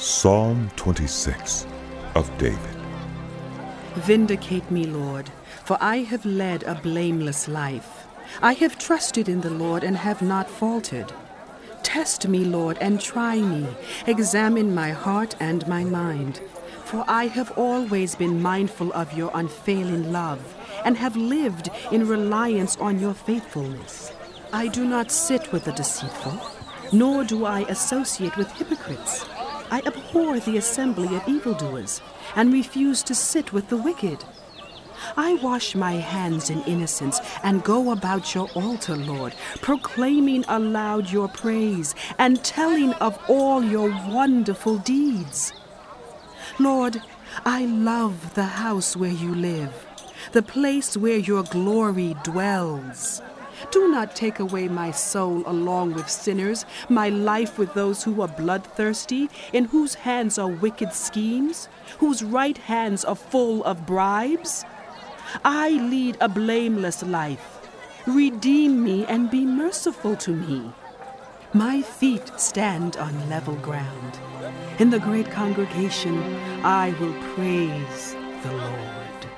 Psalm 26 of David. Vindicate me, Lord, for I have led a blameless life. I have trusted in the Lord and have not faltered. Test me, Lord, and try me. Examine my heart and my mind. For I have always been mindful of your unfailing love and have lived in reliance on your faithfulness. I do not sit with the deceitful, nor do I associate with hypocrites. I abhor the assembly of evildoers and refuse to sit with the wicked. I wash my hands in innocence and go about your altar, Lord, proclaiming aloud your praise and telling of all your wonderful deeds. Lord, I love the house where you live, the place where your glory dwells. Do not take away my soul along with sinners, my life with those who are bloodthirsty, in whose hands are wicked schemes, whose right hands are full of bribes. I lead a blameless life. Redeem me and be merciful to me. My feet stand on level ground. In the great congregation, I will praise the Lord.